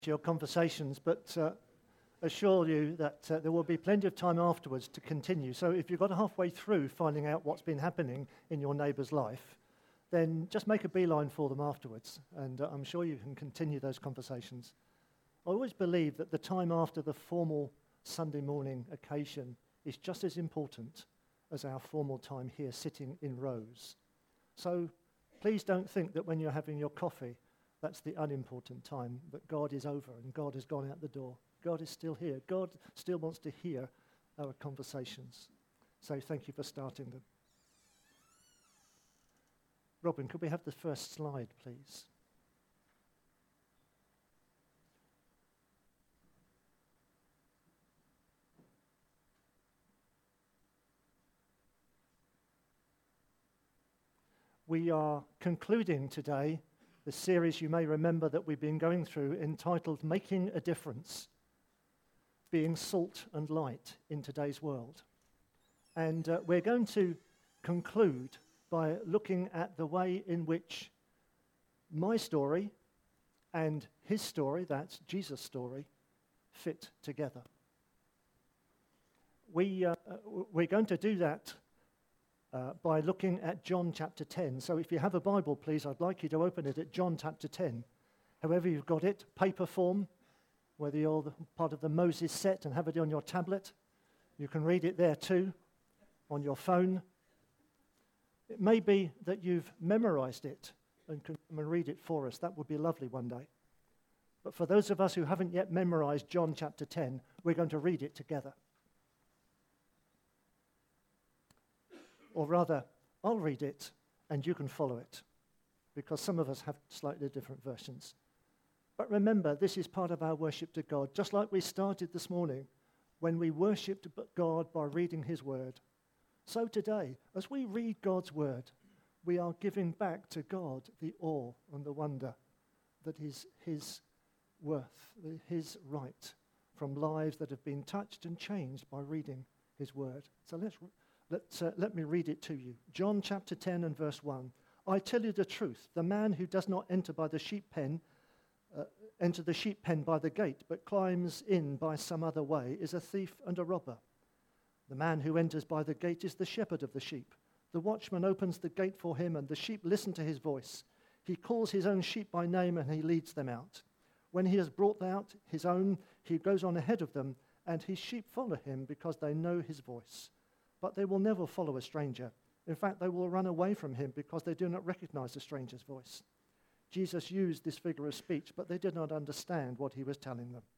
your conversations, but assure you that there will be plenty of time afterwards to continue. So if you've got halfway through finding out what's been happening in your neighbour's life, then just make a beeline for them afterwards, and I'm sure you can continue those conversations. I always believe that the time after the formal Sunday morning occasion is just as important as our formal time here sitting in rows. So please don't think that when you're having your coffee, that's the unimportant time, that God is over and God has gone out the door. God is still here. God still wants to hear our conversations. So thank you for starting them. Robin, could we have the first slide, please? We are concluding today the series you may remember that we've been going through entitled Making a Difference, being salt and light in today's world. And we're going to conclude by looking at the way in which my story and his story, that's Jesus' story, fit together. We're going to do that by looking at John chapter 10. So if you have a Bible, please, I'd like you to open it at John chapter 10. However you've got it, paper form, whether you're part of the Moses set and have it on your tablet, you can read it there too, on your phone. It may be that you've memorized it and can come and read it for us. That would be lovely one day. But for those of us who haven't yet memorized John chapter 10, we're going to read it together. Or rather, I'll read it and you can follow it, because some of us have slightly different versions. But remember, this is part of our worship to God, just like we started this morning when we worshipped God by reading his word. So today, as we read God's word, we are giving back to God the awe and the wonder that is his worth, his right from lives that have been touched and changed by reading his word. So let me read it to you. John chapter 10 and verse 1. I tell you the truth, the man who does not enter the sheep pen by the gate, but climbs in by some other way, is a thief and a robber. The man who enters by the gate is the shepherd of the sheep. The watchman opens the gate for him, and the sheep listen to his voice. He calls his own sheep by name, and he leads them out. When he has brought out his own, he goes on ahead of them, and his sheep follow him because they know his voice. But they will never follow a stranger. In fact, they will run away from him because they do not recognize the stranger's voice. Jesus used this figure of speech, but they did not understand what he was telling them.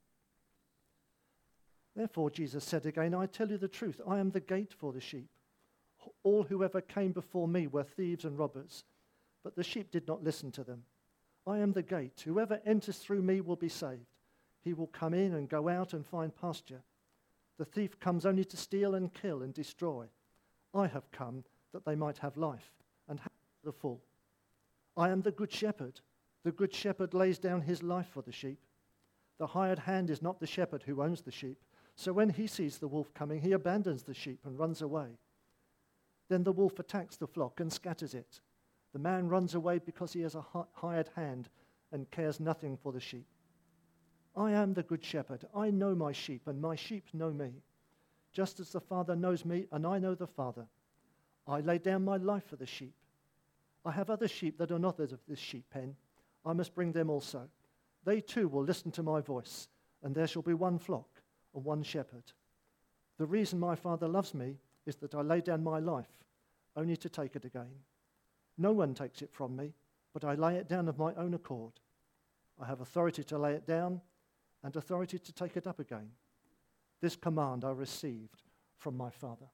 Therefore, Jesus said again, I tell you the truth, I am the gate for the sheep. All who ever came before me were thieves and robbers, but the sheep did not listen to them. I am the gate. Whoever enters through me will be saved. He will come in and go out and find pasture. The thief comes only to steal and kill and destroy. I have come that they might have life and have the full. I am the good shepherd. The good shepherd lays down his life for the sheep. The hired hand is not the shepherd who owns the sheep. So when he sees the wolf coming, he abandons the sheep and runs away. Then the wolf attacks the flock and scatters it. The man runs away because he has a hired hand and cares nothing for the sheep. I am the good shepherd. I know my sheep, and my sheep know me, just as the Father knows me, and I know the Father. I lay down my life for the sheep. I have other sheep that are not of this sheep pen. I must bring them also. They too will listen to my voice, and there shall be one flock and one shepherd. The reason my Father loves me is that I lay down my life, only to take it again. No one takes it from me, but I lay it down of my own accord. I have authority to lay it down and authority to take it up again. This command I received from my Father.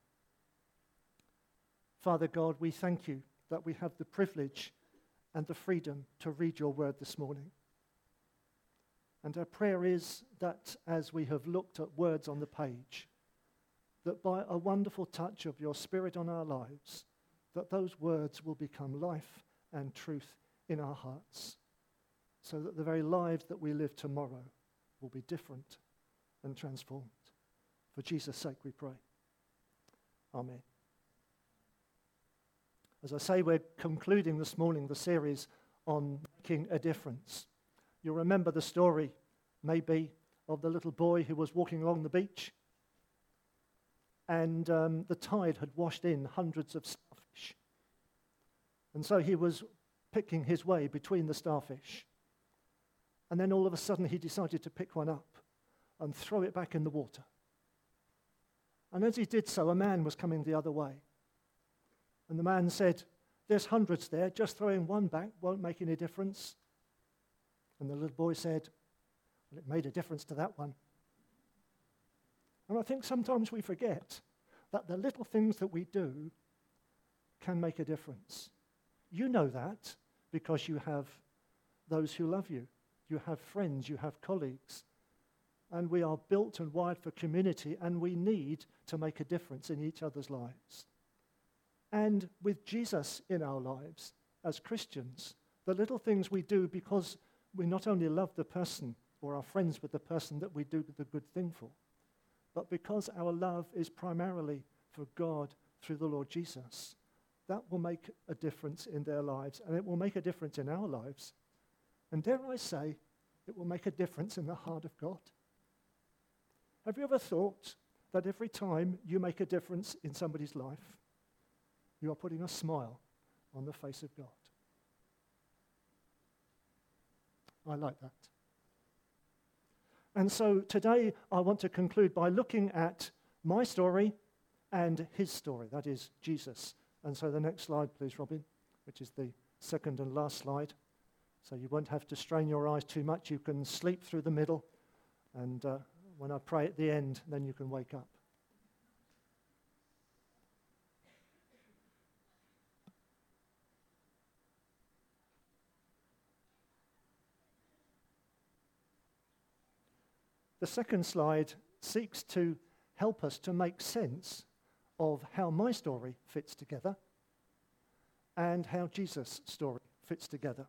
Father God, we thank you that we have the privilege and the freedom to read your word this morning. And our prayer is that as we have looked at words on the page, that by a wonderful touch of your Spirit on our lives, that those words will become life and truth in our hearts, so that the very lives that we live tomorrow will be different and transformed. For Jesus' sake we pray. Amen. As I say, we're concluding this morning the series on making a difference. You'll remember the story maybe of the little boy who was walking along the beach, and the tide had washed in hundreds of starfish. And so he was picking his way between the starfish. And then all of a sudden he decided to pick one up and throw it back in the water. And as he did so, a man was coming the other way. And the man said, "There's hundreds there, just throwing one back won't make any difference." And the little boy said, "Well, it made a difference to that one." And I think sometimes we forget that the little things that we do can make a difference. You know that because you have those who love you. You have friends, you have colleagues. And we are built and wired for community, and we need to make a difference in each other's lives. And with Jesus in our lives as Christians, the little things we do because we not only love the person or are friends with the person that we do the good thing for, but because our love is primarily for God through the Lord Jesus, that will make a difference in their lives, and it will make a difference in our lives. And dare I say, it will make a difference in the heart of God. Have you ever thought that every time you make a difference in somebody's life, you are putting a smile on the face of God? I like that. And so today I want to conclude by looking at my story and his story, that is Jesus. And so the next slide, please, Robin, which is the second and last slide. So you won't have to strain your eyes too much. You can sleep through the middle, and when I pray at the end, then you can wake up. The second slide seeks to help us to make sense of how my story fits together and how Jesus' story fits together.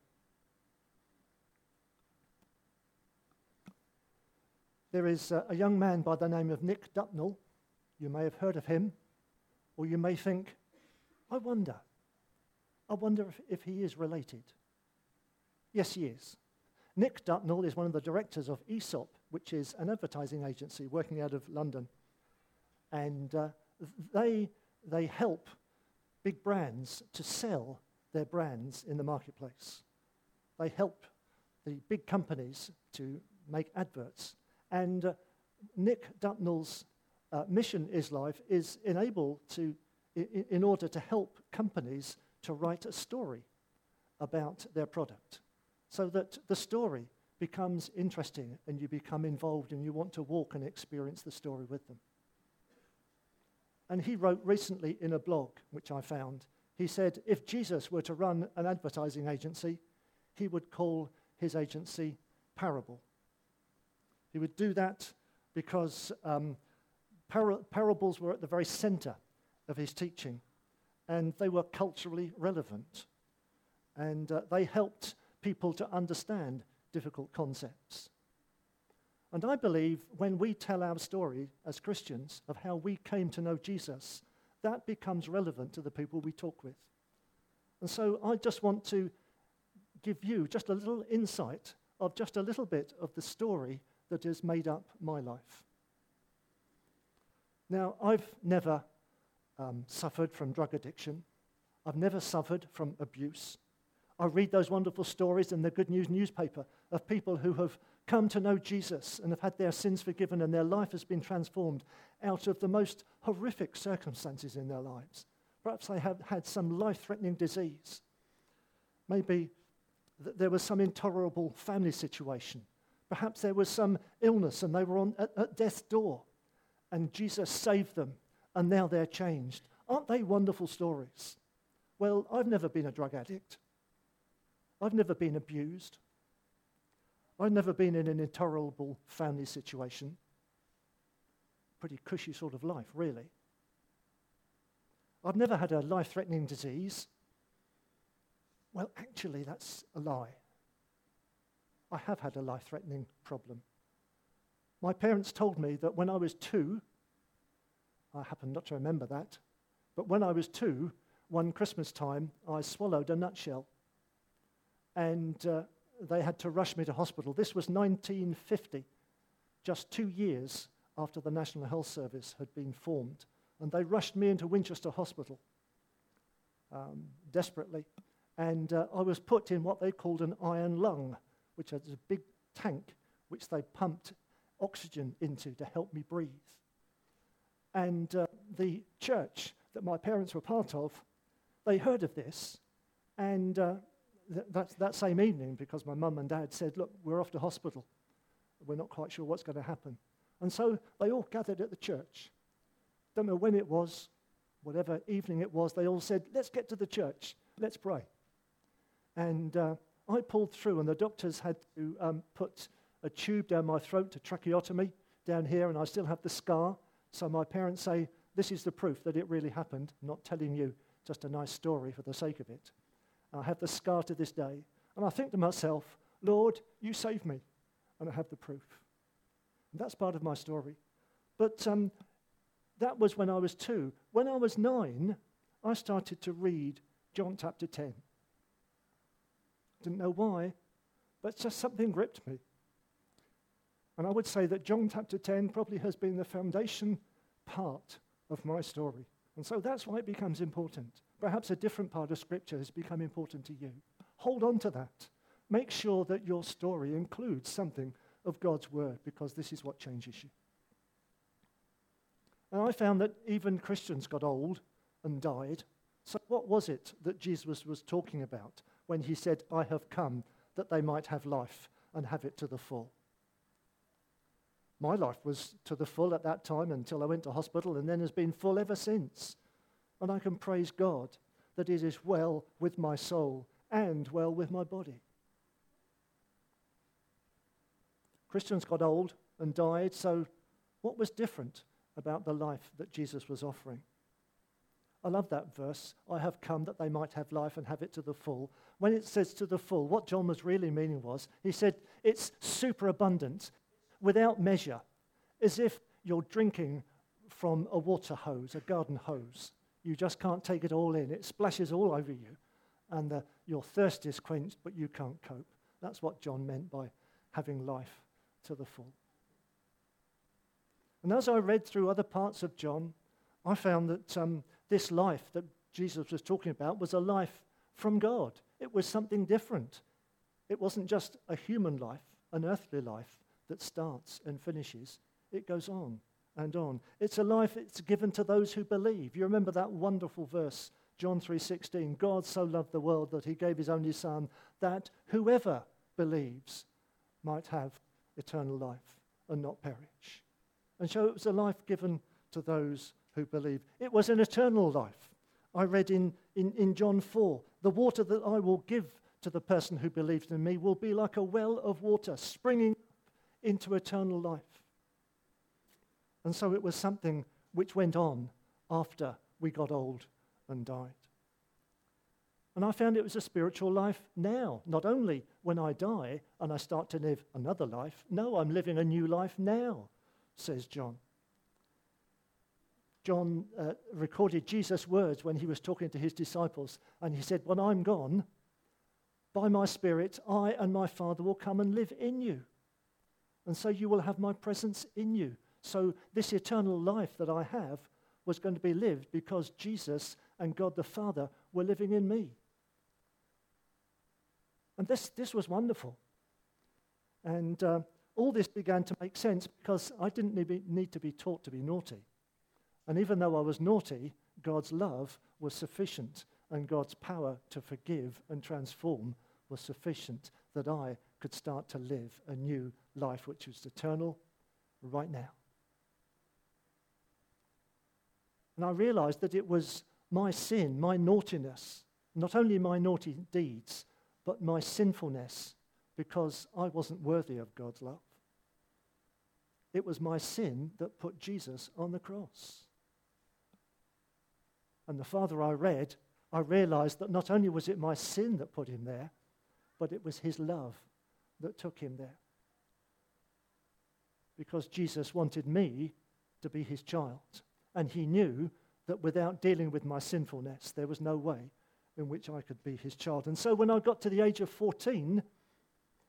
There is a young man by the name of Nick Dupnall. You may have heard of him, or you may think, I wonder if he is related. Yes, he is. Nick Dupnall is one of the directors of ESOP, which is an advertising agency working out of London. And they help big brands to sell their brands in the marketplace. They help the big companies to make adverts. And Nick Dupnall's mission is in order to help companies to write a story about their product, so that the story becomes interesting and you become involved and you want to walk and experience the story with them. And he wrote recently in a blog, which I found, he said, if Jesus were to run an advertising agency, he would call his agency Parable. He would do that because parables were at the very center of his teaching, and they were culturally relevant, and they helped people to understand difficult concepts. And I believe when we tell our story as Christians of how we came to know Jesus, that becomes relevant to the people we talk with. And so I just want to give you just a little insight of just a little bit of the story that has made up my life. Now, I've never suffered from drug addiction. I've never suffered from abuse. I read those wonderful stories in the Good News newspaper of people who have come to know Jesus and have had their sins forgiven and their life has been transformed out of the most horrific circumstances in their lives. Perhaps they have had some life-threatening disease. Maybe there was some intolerable family situation. Perhaps there was some illness and they were at death's door and Jesus saved them and now they're changed. Aren't they wonderful stories? Well, I've never been a drug addict. I've never been abused. I've never been in an intolerable family situation. Pretty cushy sort of life, really. I've never had a life-threatening disease. Well, actually, that's a lie. I have had a life-threatening problem. My parents told me that when I was 2, I happen not to remember that, but when I was 2, one Christmas time, I swallowed a nutshell. And they had to rush me to hospital. This was 1950, just 2 years after the National Health Service had been formed. And they rushed me into Winchester Hospital desperately. And I was put in what they called an iron lung, which is a big tank which they pumped oxygen into to help me breathe. And the church that my parents were part of, they heard of this, and that same evening, because my mum and dad said, look, we're off to hospital. We're not quite sure what's going to happen. And so they all gathered at the church. Don't know when it was, whatever evening it was, they all said, let's get to the church, let's pray. And I pulled through, and the doctors had to put a tube down my throat, a tracheotomy down here, and I still have the scar. So my parents say, this is the proof that it really happened. I'm not telling you just a nice story for the sake of it. I have the scar to this day. And I think to myself, Lord, you saved me. And I have the proof. And that's part of my story. But that was when I was 2. When I was 9, I started to read John chapter 10. Didn't know why, but just something gripped me. And I would say that John chapter 10 probably has been the foundation part of my story. And so that's why it becomes important. Perhaps a different part of Scripture has become important to you. Hold on to that. Make sure that your story includes something of God's word, because this is what changes you. And I found that even Christians got old and died. So what was it that Jesus was talking about when he said, I have come that they might have life and have it to the full? My life was to the full at that time until I went to hospital, and then has been full ever since. And I can praise God that it is well with my soul and well with my body. Christians got old and died, so what was different about the life that Jesus was offering? I love that verse, I have come that they might have life and have it to the full. When it says to the full, what John was really meaning was, he said, it's superabundant, without measure, as if you're drinking from a water hose, a garden hose. You just can't take it all in. It splashes all over you, and your thirst is quenched, but you can't cope. That's what John meant by having life to the full. And as I read through other parts of John, I found that this life that Jesus was talking about was a life from God. It was something different. It wasn't just a human life, an earthly life that starts and finishes. It goes on and on. It's a life that's given to those who believe. You remember that wonderful verse, John 3:16, God so loved the world that he gave his only son, that whoever believes might have eternal life and not perish. And so it was a life given to those who believe. It was an eternal life. I read in John 4, the water that I will give to the person who believes in me will be like a well of water springing into eternal life. And so it was something which went on after we got old and died. And I found it was a spiritual life now, not only when I die and I start to live another life. No, I'm living a new life now, says John. John recorded Jesus' words when he was talking to his disciples, and he said, when I'm gone, by my Spirit, I and my Father will come and live in you. And so you will have my presence in you. So this eternal life that I have was going to be lived because Jesus and God the Father were living in me. And this was wonderful. And all this began to make sense because I didn't need to be taught to be naughty. And even though I was naughty, God's love was sufficient, and God's power to forgive and transform was sufficient that I could start to live a new life which was eternal right now. And I realized that it was my sin, my naughtiness, not only my naughty deeds, but my sinfulness, because I wasn't worthy of God's love. It was my sin that put Jesus on the cross. And the farther I read, I realized that not only was it my sin that put him there, but it was his love that took him there. Because Jesus wanted me to be his child. And he knew that without dealing with my sinfulness, there was no way in which I could be his child. And so when I got to the age of 14,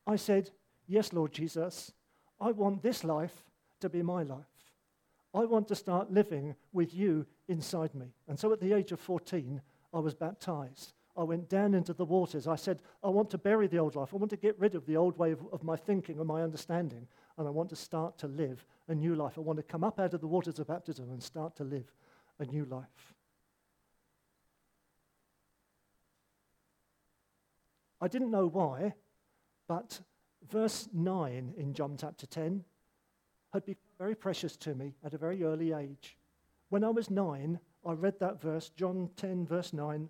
I said, yes, Lord Jesus, I want this life to be my life. I want to start living with you inside me. And so at the age of 14, I was baptized. I went down into the waters. I said, I want to bury the old life. I want to get rid of the old way of my thinking and my understanding. And I want to start to live a new life. I want to come up out of the waters of baptism and start to live a new life. I didn't know why, but verse 9 in John chapter 10 had become very precious to me at a very early age. When I was 9, I read that verse, John 10, verse 9.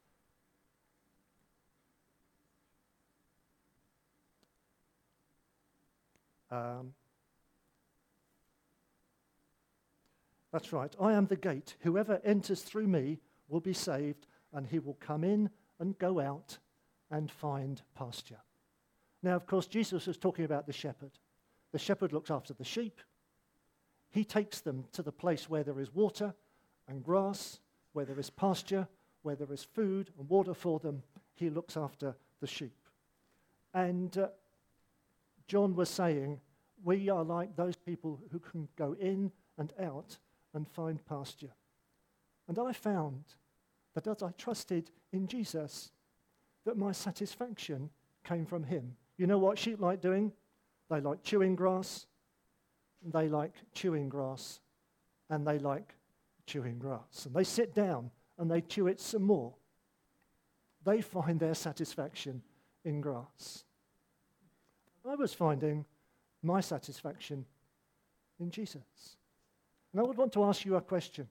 That's right. I am the gate. Whoever enters through me will be saved, and he will come in and go out and find pasture. Now, of course, Jesus was talking about the shepherd. The shepherd looks after the sheep. He takes them to the place where there is water and grass, where there is pasture, where there is food and water for them. He looks after the sheep. And John was saying, we are like those people who can go in and out and find pasture. And I found that as I trusted in Jesus, that my satisfaction came from him. You know what sheep like doing? They like chewing grass, they like chewing grass, and they like chewing grass. And they sit down and they chew it some more. They find their satisfaction in grass. I was finding my satisfaction in Jesus. And I would want to ask you a question.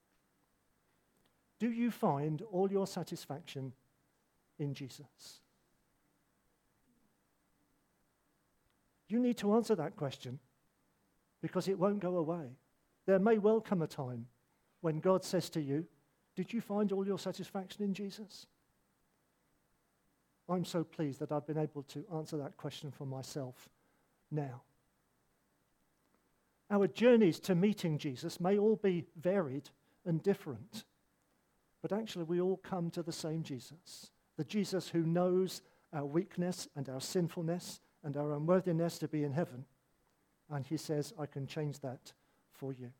Do you find all your satisfaction in Jesus? You need to answer that question because it won't go away. There may well come a time when God says to you, did you find all your satisfaction in Jesus? I'm so pleased that I've been able to answer that question for myself now. Our journeys to meeting Jesus may all be varied and different, but actually we all come to the same Jesus, the Jesus who knows our weakness and our sinfulness and our unworthiness to be in heaven. And he says, I can change that for you.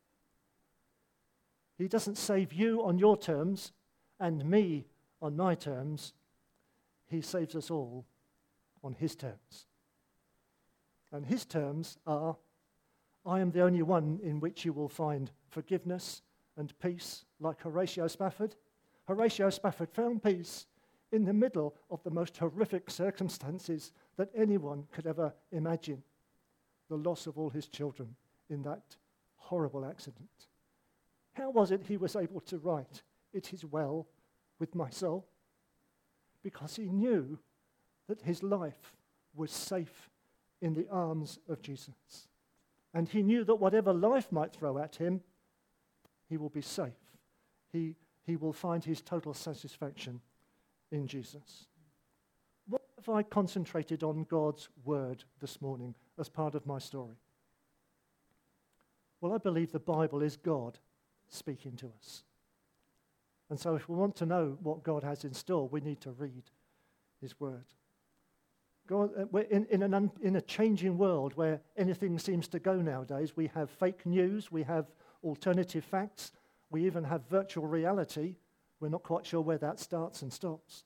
He doesn't save you on your terms and me on my terms. He saves us all on his terms. And his terms are, I am the only one in which you will find forgiveness and peace, like Horatio Spafford. Horatio Spafford found peace in the middle of the most horrific circumstances that anyone could ever imagine. The loss of all his children in that horrible accident. How was it he was able to write, "It is well with my soul"? Because he knew that his life was safe in the arms of Jesus. And he knew that whatever life might throw at him, he will be safe. He will find his total satisfaction in Jesus. What have I concentrated on God's word this morning as part of my story? Well, I believe the Bible is God speaking to us. And so if we want to know what God has in store, we need to read his word. God, we're in a changing world where anything seems to go nowadays. We have fake news, we have alternative facts, we even have virtual reality. We're not quite sure where that starts and stops.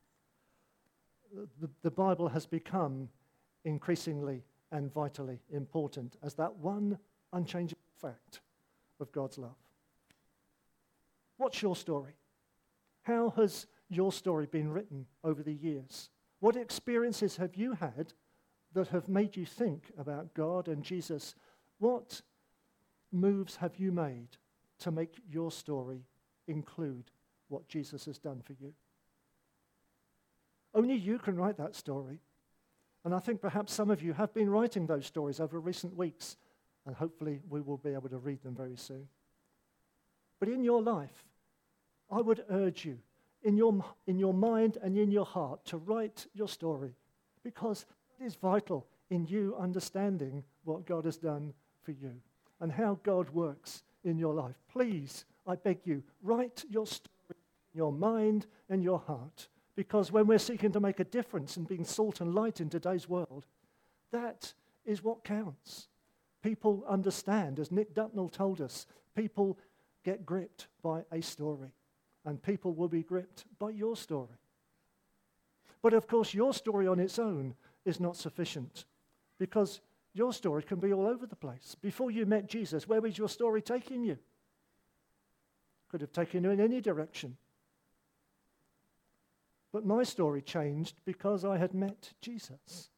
The Bible has become increasingly and vitally important as that one unchangeable fact of God's love. What's your story? How has your story been written over the years? What experiences have you had that have made you think about God and Jesus? What moves have you made to make your story include what Jesus has done for you? Only you can write that story. And I think perhaps some of you have been writing those stories over recent weeks, and hopefully we will be able to read them very soon. But in your life, I would urge you, in your mind and in your heart, to write your story, because it is vital in you understanding what God has done for you and how God works in your life. Please, I beg you, write your story in your mind and your heart, Because when we're seeking to make a difference and being salt and light in today's world, that is what counts. People understand, as Nick Dutnell told us, people get gripped by a story, and people will be gripped by your story. But of course, your story on its own is not sufficient, because your story can be all over the place. Before you met Jesus, where was your story taking you? Could have taken you in any direction. But my story changed because I had met Jesus.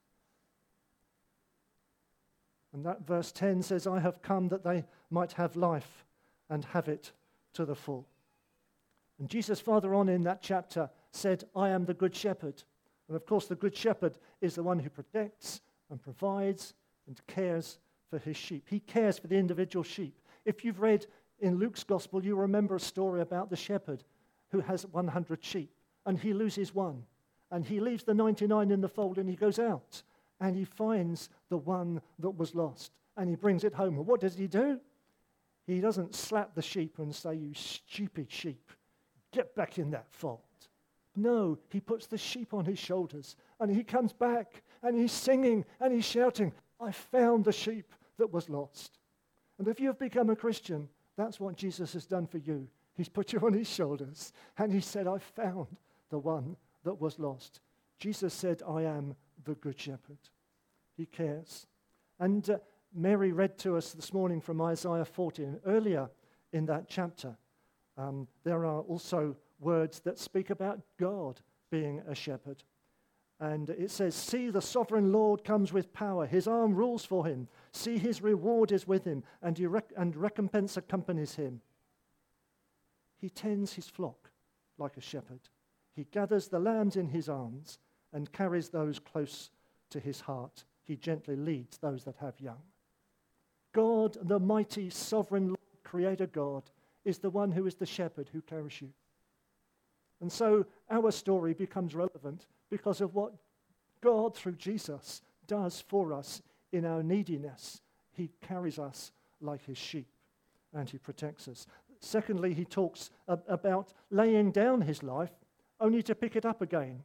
And that verse 10 says, I have come that they might have life and have it to the full. And Jesus, farther on in that chapter, said, I am the good shepherd. And of course, the good shepherd is the one who protects and provides and cares for his sheep. He cares for the individual sheep. If you've read in Luke's gospel, you remember a story about the shepherd who has 100 sheep, and he loses one. And he leaves the 99 in the fold, and he goes out, and he finds the one that was lost, and he brings it home. And what does he do? He doesn't slap the sheep and say, you stupid sheep, get back in that fold. No, he puts the sheep on his shoulders, and he comes back, and he's singing, and he's shouting, I found the sheep that was lost. And if you've become a Christian, that's what Jesus has done for you. He's put you on his shoulders, and he said, I found the one that was lost. Jesus said, I am the good shepherd. He cares. And Mary read to us this morning from Isaiah 40, and earlier in that chapter, there are also words that speak about God being a shepherd. And it says, see, the sovereign Lord comes with power. His arm rules for him. See, his reward is with him, and recompense accompanies him. He tends his flock like a shepherd. He gathers the lambs in his arms and carries those close to his heart. He gently leads those that have young. God, the mighty, sovereign Lord, Creator God, is the one who is the shepherd who carries you. And so our story becomes relevant because of what God, through Jesus, does for us in our neediness. He carries us like his sheep, and he protects us. Secondly, he talks about laying down his life only to pick it up again.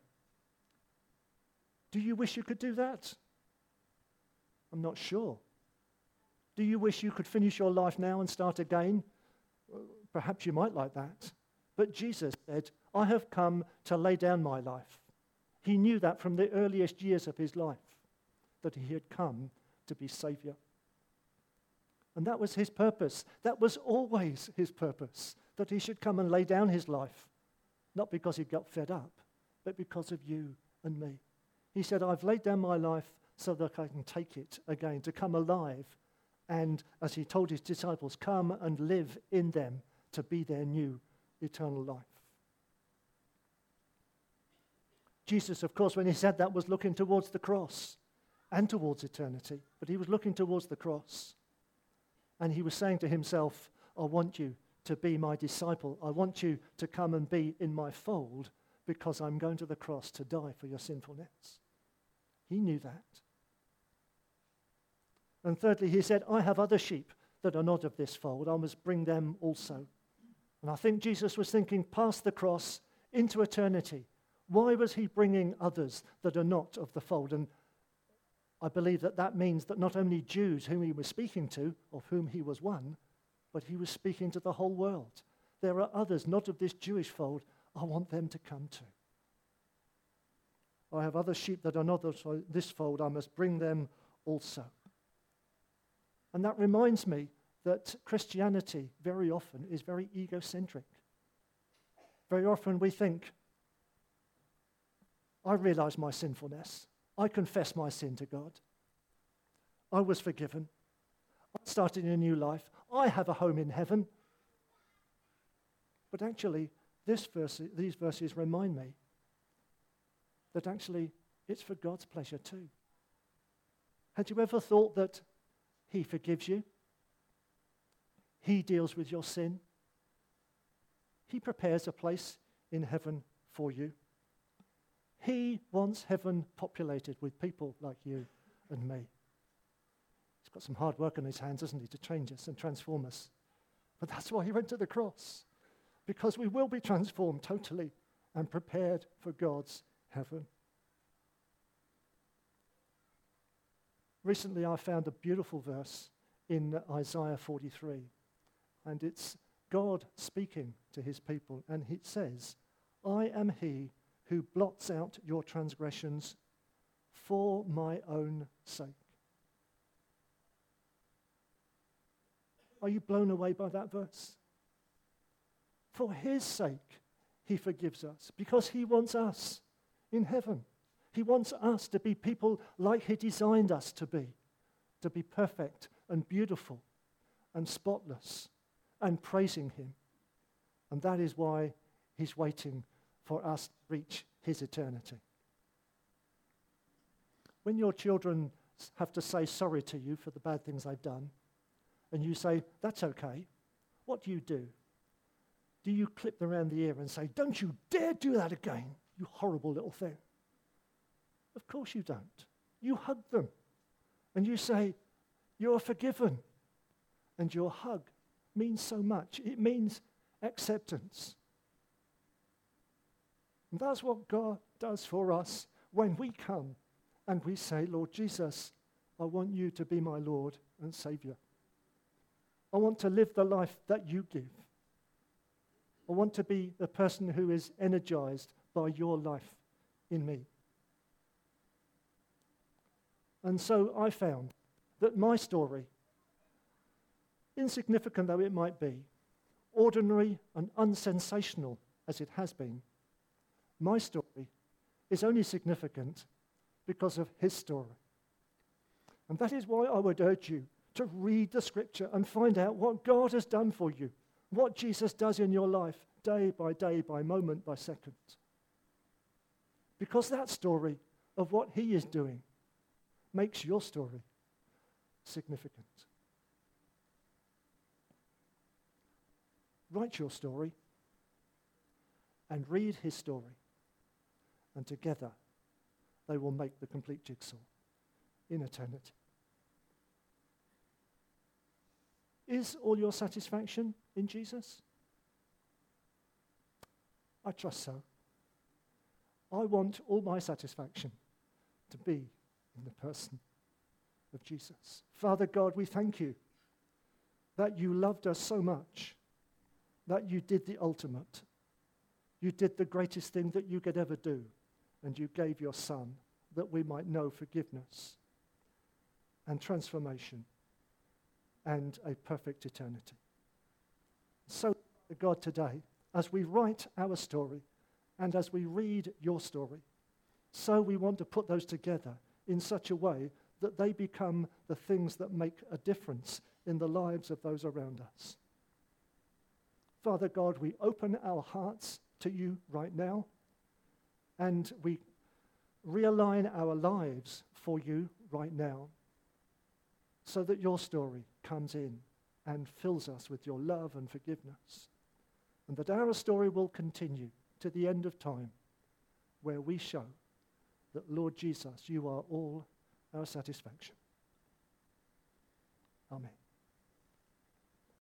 Do you wish you could do that? I'm not sure. Do you wish you could finish your life now and start again? Perhaps you might like that. But Jesus said, I have come to lay down my life. He knew that from the earliest years of his life, that he had come to be Savior. And that was his purpose. That was always his purpose, that he should come and lay down his life, not because he got fed up, but because of you and me. He said, I've laid down my life so that I can take it again, to come alive. And as he told his disciples, come and live in them to be their new eternal life. Jesus, of course, when he said that, was looking towards the cross and towards eternity, but he was looking towards the cross. And he was saying to himself, I want you to be my disciple. I want you to come and be in my fold because I'm going to the cross to die for your sinfulness. He knew that. And thirdly, he said, I have other sheep that are not of this fold. I must bring them also. And I think Jesus was thinking past the cross into eternity. Why was he bringing others that are not of the fold? And I believe that that means that not only Jews whom he was speaking to, of whom he was one, but he was speaking to the whole world. There are others not of this Jewish fold I want them to come to. I have other sheep that are not of this fold. I must bring them also. And that reminds me that Christianity very often is very egocentric. Very often we think, I realize my sinfulness. I confess my sin to God. I was forgiven. I started a new life. I have a home in heaven. But actually, these verses remind me that actually it's for God's pleasure too. Had you ever thought that he forgives you? He deals with your sin. He prepares a place in heaven for you. He wants heaven populated with people like you and me. He's got some hard work on his hands, hasn't he, to change us and transform us. But that's why he went to the cross, because we will be transformed totally and prepared for God's heaven. Recently, I found a beautiful verse in Isaiah 43, and it's God speaking to his people, and it says, I am he who blots out your transgressions for my own sake. Are you blown away by that verse? For his sake, he forgives us, because he wants us in heaven. He wants us to be people like he designed us to be perfect and beautiful and spotless and praising him. And that is why he's waiting for us to reach his eternity. When your children have to say sorry to you for the bad things they've done, and you say, that's okay, what do? Do you clip them around the ear and say, don't you dare do that again, you horrible little thing? Of course you don't. You hug them and you say, you're forgiven. And your hug means so much. It means acceptance. And that's what God does for us when we come and we say, Lord Jesus, I want you to be my Lord and Savior. I want to live the life that you give. I want to be the person who is energized by your life in me. And so I found that my story, insignificant though it might be, ordinary and unsensational as it has been, my story is only significant because of his story. And that is why I would urge you to read the scripture and find out what God has done for you, what Jesus does in your life day, by moment, by second. Because that story of what he is doing makes your story significant. Write your story and read his story, and together they will make the complete jigsaw in eternity. Is all your satisfaction in Jesus? I trust so. I want all my satisfaction to be in the person of Jesus. Father God, we thank you that you loved us so much, that you did the ultimate. You did the greatest thing that you could ever do, and you gave your Son that we might know forgiveness and transformation and a perfect eternity. So, God, today, as we write our story and as we read your story, so we want to put those together in such a way that they become the things that make a difference in the lives of those around us. Father God, we open our hearts to you right now, and we realign our lives for you right now, so that your story comes in and fills us with your love and forgiveness, and that our story will continue to the end of time, where we show that, Lord Jesus, you are all our satisfaction. Amen.